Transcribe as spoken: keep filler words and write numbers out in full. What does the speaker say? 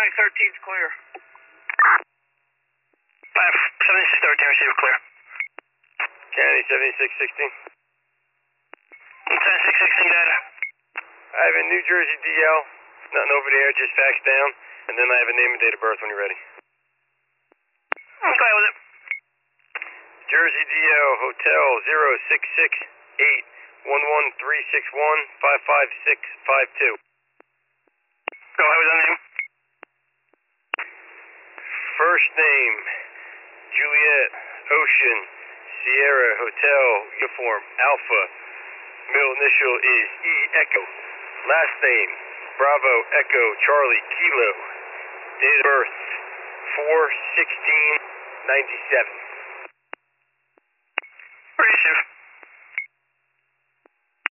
Mike thirteen's clear. five seventy-six thirteen, receive clear. Kennedy seventy-six sixteen. seventy-six sixteen data. I have a New Jersey D L, nothing over the air, just fax down, and then I have a name and date of birth when you're ready. I'm glad with it. Jersey D L, Hotel zero six six eight one one three six one five five six five two. Go ahead with that name. First name, Juliet, Ocean, Sierra, Hotel, Uniform, Alpha. Middle initial is E Echo. Last name, Bravo, Echo, Charlie, Kilo. Date of birth, four sixteen ninety-seven. Where are you, Chief?